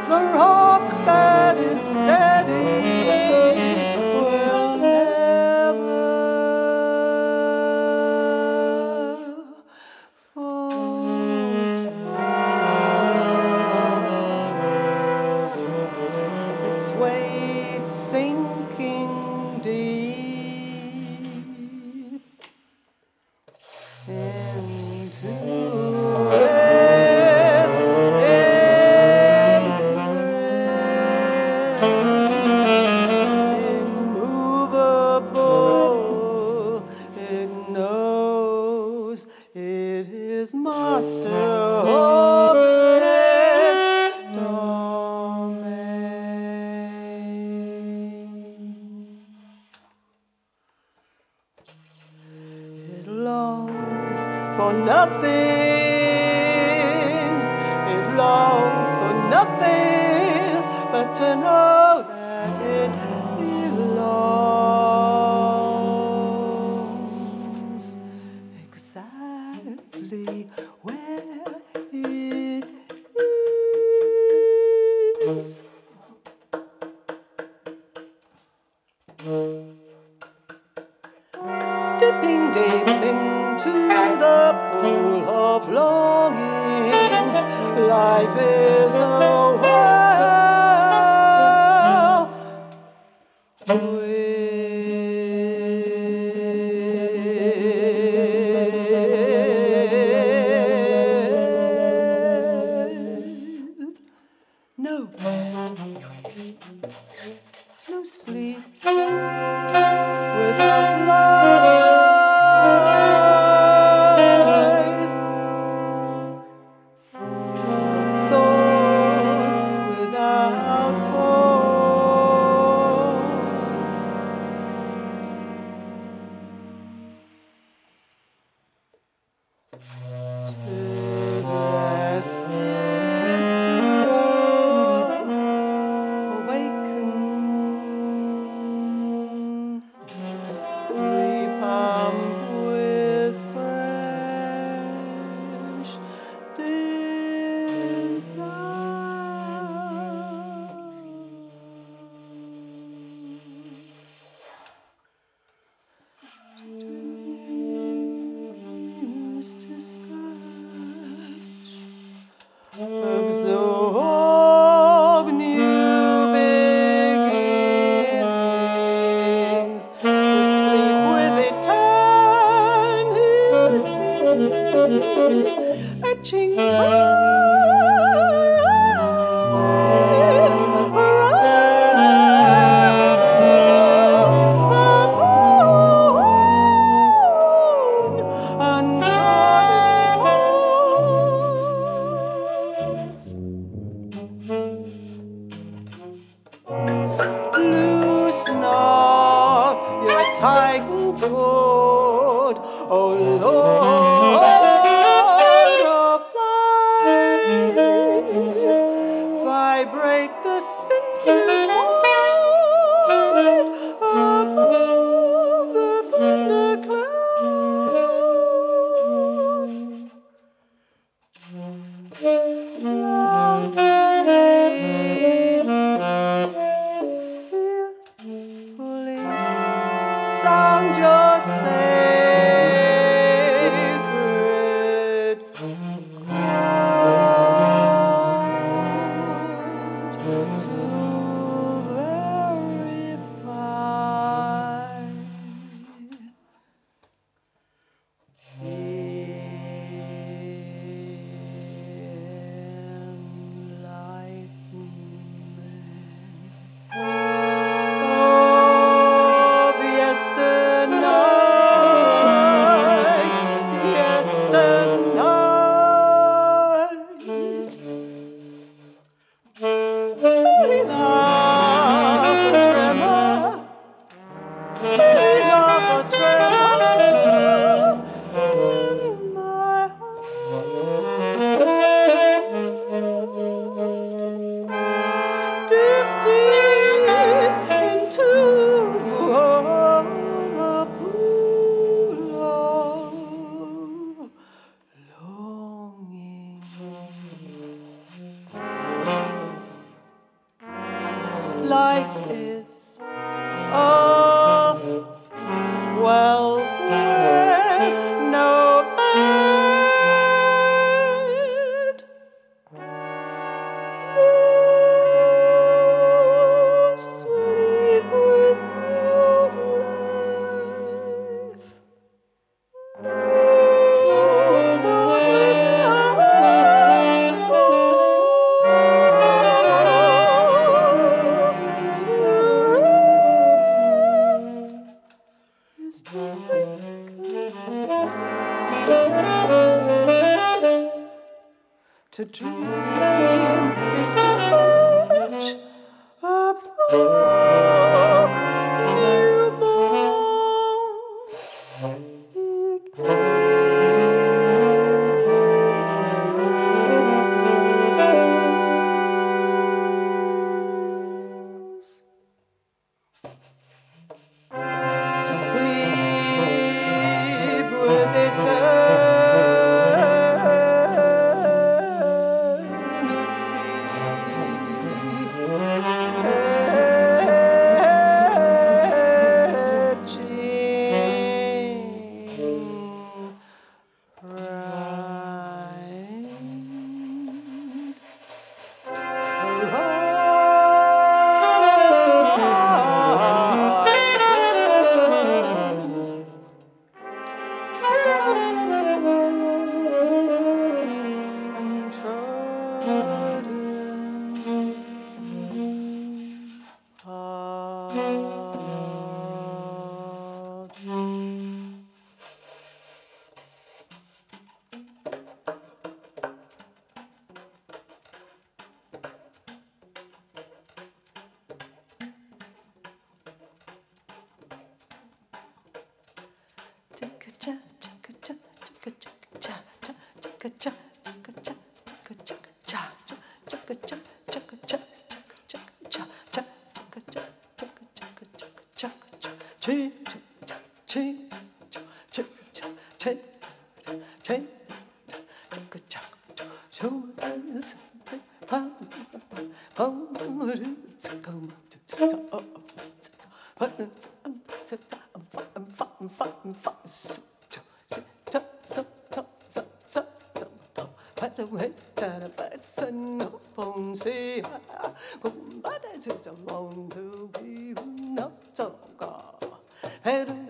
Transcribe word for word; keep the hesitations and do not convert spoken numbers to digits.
the rock that is steady will never falter. Its weight sinking deep into its immovable. It knows it is master of its domain. It longs for nothing, it longs for nothing but to know that it belongs exactly where it is. Dipping deep into the pool of longing, life is a whirlwind. No bed, no sleep, without life, no thought without pause. To rest is to awaken, repump with fresh desire. Dreams to search, absorb new beginnings, to sleep with eternity, etching bright, rises upon untrodden paths. Loosen up your tightened cord, O Lord of life. Vibrate the sinews wide above the thundercloud. Fearfully sound your sacred chord to life is oh well worth no bed. No sleep without life. No thought without pause. To rest is to to dream is to search, absorb, newborn, beginnings. To sleep with eternity. Head